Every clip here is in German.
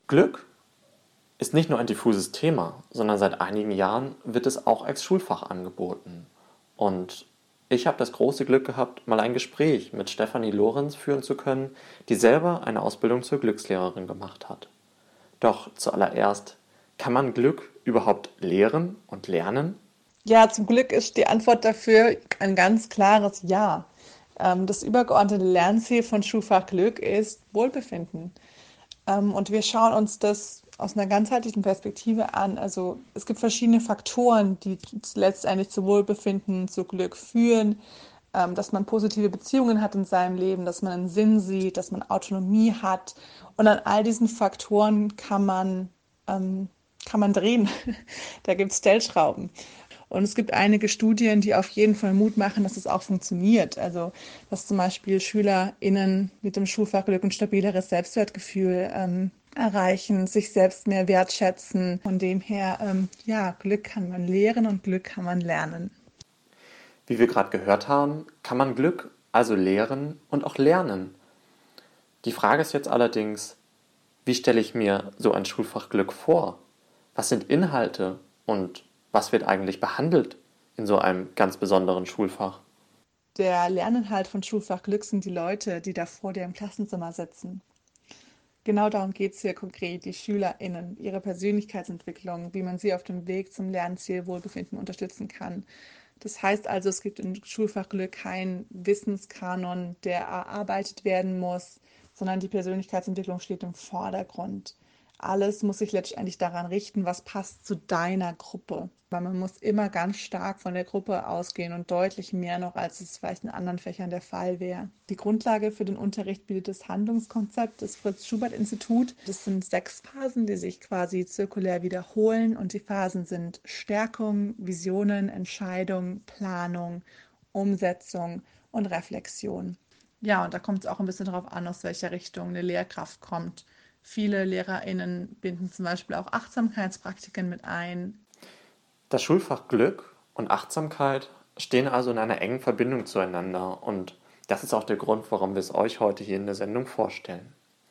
Glück ist nicht nur ein diffuses Thema, sondern seit einigen Jahren wird es auch als Schulfach angeboten. Und ich habe das große Glück gehabt, mal ein Gespräch mit Stefanie Lorenz führen zu können, die selber eine Ausbildung zur Glückslehrerin gemacht hat. Doch zuallererst, kann man Glück überhaupt lehren und lernen? Ja, zum Glück ist die Antwort dafür ein ganz klares Ja. Das übergeordnete Lernziel von Schulfach Glück ist Wohlbefinden. Und wir schauen uns das aus einer ganzheitlichen Perspektive an. Also es gibt verschiedene Faktoren, die letztendlich zu Wohlbefinden, zu Glück führen, dass man positive Beziehungen hat in seinem Leben, dass man einen Sinn sieht, dass man Autonomie hat. Und an all diesen Faktoren kann man drehen. Da gibt es Stellschrauben. Und es gibt einige Studien, die auf jeden Fall Mut machen, dass es auch funktioniert. Also, dass zum Beispiel SchülerInnen mit dem Schulfach Glück ein stabileres Selbstwertgefühl erreichen, sich selbst mehr wertschätzen. Von dem her, ja, Glück kann man lehren und Glück kann man lernen. Wie wir gerade gehört haben, kann man Glück also lehren und auch lernen. Die Frage ist jetzt allerdings, wie stelle ich mir so ein Schulfach Glück vor? Was sind Inhalte und was wird eigentlich behandelt in so einem ganz besonderen Schulfach? Der Lerninhalt von Schulfach Glück sind die Leute, die da vor dir im Klassenzimmer sitzen. Genau darum geht es hier konkret, die SchülerInnen, ihre Persönlichkeitsentwicklung, wie man sie auf dem Weg zum Lernziel Wohlbefinden unterstützen kann. Das heißt also, es gibt in Schulfach Glück keinen Wissenskanon, der erarbeitet werden muss, sondern die Persönlichkeitsentwicklung steht im Vordergrund. Alles muss sich letztendlich daran richten, was passt zu deiner Gruppe. Weil man muss immer ganz stark von der Gruppe ausgehen und deutlich mehr noch, als es vielleicht in anderen Fächern der Fall wäre. Die Grundlage für den Unterricht bietet das Handlungskonzept des Fritz-Schubert-Institut. Das sind 6 Phasen, die sich quasi zirkulär wiederholen. Und die Phasen sind Stärkung, Visionen, Entscheidung, Planung, Umsetzung und Reflexion. Ja, und da kommt es auch ein bisschen darauf an, aus welcher Richtung eine Lehrkraft kommt. Viele LehrerInnen binden zum Beispiel auch Achtsamkeitspraktiken mit ein. Das Schulfach Glück und Achtsamkeit stehen also in einer engen Verbindung zueinander und das ist auch der Grund, warum wir es euch heute hier in der Sendung vorstellen.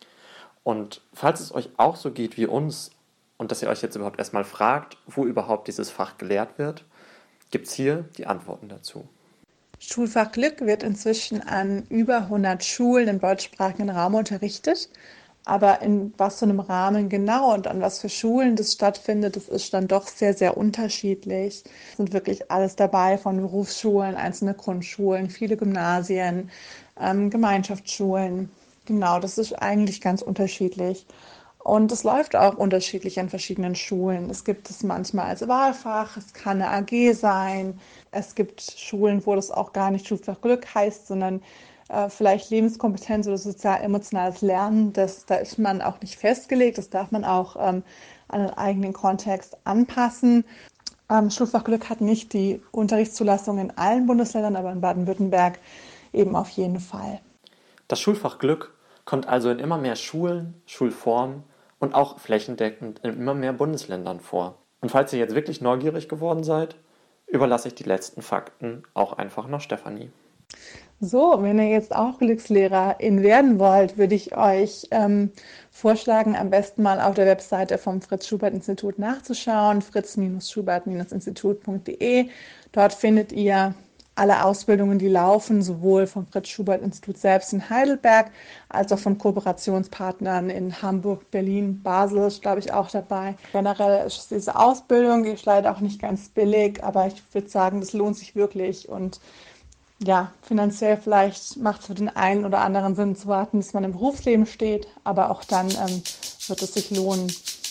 Und falls es euch auch so geht wie uns und dass ihr euch jetzt überhaupt erstmal fragt, wo überhaupt dieses Fach gelehrt wird, gibt es hier die Antworten dazu. Schulfach Glück wird inzwischen an über 100 Schulen im deutschsprachigen Raum unterrichtet. Aber in was für einem Rahmen genau und an was für Schulen das stattfindet, das ist dann doch sehr, sehr unterschiedlich. Es sind wirklich alles dabei, von Berufsschulen, einzelne Grundschulen, viele Gymnasien, Gemeinschaftsschulen. Genau, das ist eigentlich ganz unterschiedlich. Und es läuft auch unterschiedlich an verschiedenen Schulen. Es gibt es manchmal als Wahlfach, es kann eine AG sein. Es gibt Schulen, wo das auch gar nicht Schulfach Glück heißt, sondern vielleicht Lebenskompetenz oder sozial-emotionales Lernen. Da ist man auch nicht festgelegt. Das darf man auch an den eigenen Kontext anpassen. Schulfach Glück hat nicht die Unterrichtszulassung in allen Bundesländern, aber in Baden-Württemberg eben auf jeden Fall. Das Schulfach Glück kommt also in immer mehr Schulen, Schulformen und auch flächendeckend in immer mehr Bundesländern vor. Und falls ihr jetzt wirklich neugierig geworden seid, überlasse ich die letzten Fakten auch einfach noch Stefanie. So, wenn ihr jetzt auch Glückslehrerin werden wollt, würde ich euch vorschlagen, am besten mal auf der Webseite vom Fritz-Schubert-Institut nachzuschauen, fritz-schubert-institut.de. Dort findet ihr alle Ausbildungen, die laufen, sowohl vom Fritz-Schubert-Institut selbst in Heidelberg, als auch von Kooperationspartnern in Hamburg, Berlin, Basel ist, glaube ich, auch dabei. Generell ist diese Ausbildung, die ist leider auch nicht ganz billig, aber ich würde sagen, das lohnt sich wirklich und ja, finanziell vielleicht macht es für den einen oder anderen Sinn zu warten, bis man im Berufsleben steht, aber auch dann wird es sich lohnen.